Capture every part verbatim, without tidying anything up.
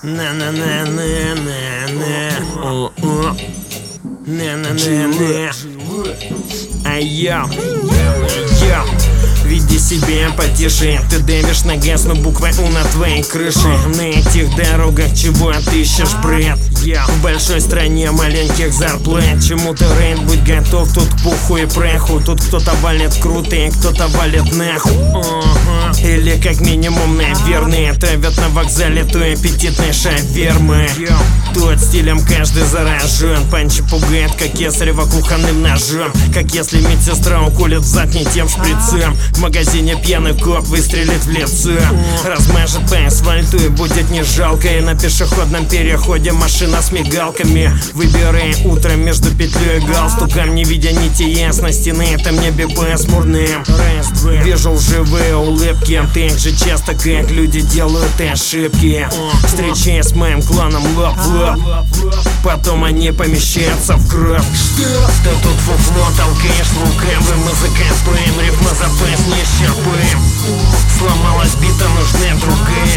На-на-на-на-на-на. На-на-на-на. Ай-я. Я. Веди себя потише, ты давишь на газ, но буква У на твоей крыше. На этих дорогах чего ты ищешь, бред? Я в большой стране маленьких зарплат. Чему-то рейд, будь готов, тут к пуху и праху. Тут кто-то валит круто и кто-то валит нахуй. uh-huh. Или как минимум, наверное, травят на вокзале той аппетитной шавермы. Тут стилем каждый заражен. Панчи пугает, как кесарева кухонным ножом. Как если медсестра уколет в зад не тем шприцем. В магазине пьяный коп выстрелит в лицо. Размажет по асфальту и будет не жалко. И на пешеходном переходе машина с мигалками. Выбирай утром между петлей и галстуком, не видя нити ясности на этом небе пасмурным. Вижу лживые улыбки, так же часто, как люди делают ошибки. Встречаясь с моим кланом лоб в лоб, потом они помещаются в кровь. Ты тут фуфло толкаешь лукавым, мы закапаем, рифма запас не исчерпаем. Сломалась бита, нужна другая.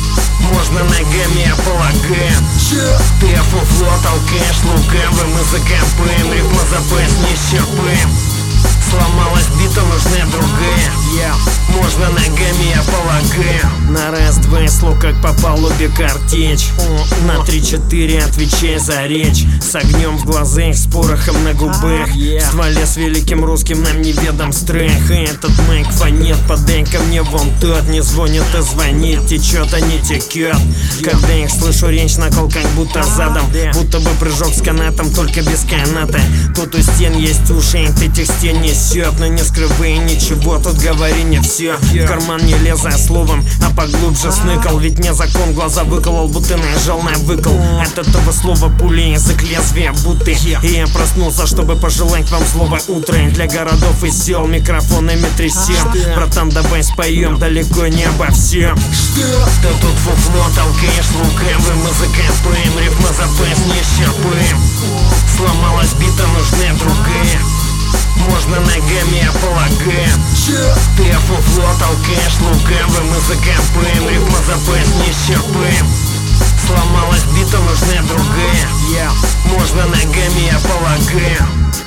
Можно ногами, я полагаю. Ты фуфло толкаешь лукавым, мы закапаем, рифма запас не исчерпаем. Сломалась бита, нужна другая. yeah. Можно ногами, я полагаю. На раз-два слов, как по палубе картечь. На три-четыре отвечай за речь. С огнем в глазах, с порохом на губах. В стволе с великим русским нам неведом страх. И этот майк фонет, подай ко мне вон тот. Не звонит и звонит, течет, а не текет. Когда их слышу, речь накол как будто задом. Будто бы прыжок с канатом, только без каната. Тут у стен есть уши, и ты этих стен несет. Но не скрывай ничего, тут говори не все. В карман не лезай словом, а поглубже сныкал. Ведь мне закон глаза выколол, будто нажал на выкол. От этого слова пули язык лезвия будто. И я проснулся, чтобы пожелать вам слово утро. Для городов и сел микрофонами трясем. Братан, давай споем, далеко не обо всем. Ты тут фуфло толкаешь лукавым, мы закапаем, рифма запас не исчерпаем. Сломалась бита, нужна другая. Можно ногами, я полагаю. Ты фуфло толкаешь лукавым, мы закапаем, рифма запас не исчерпаем. Сломалась бита, нужна другая. yeah. Можно ногами, я полагаю.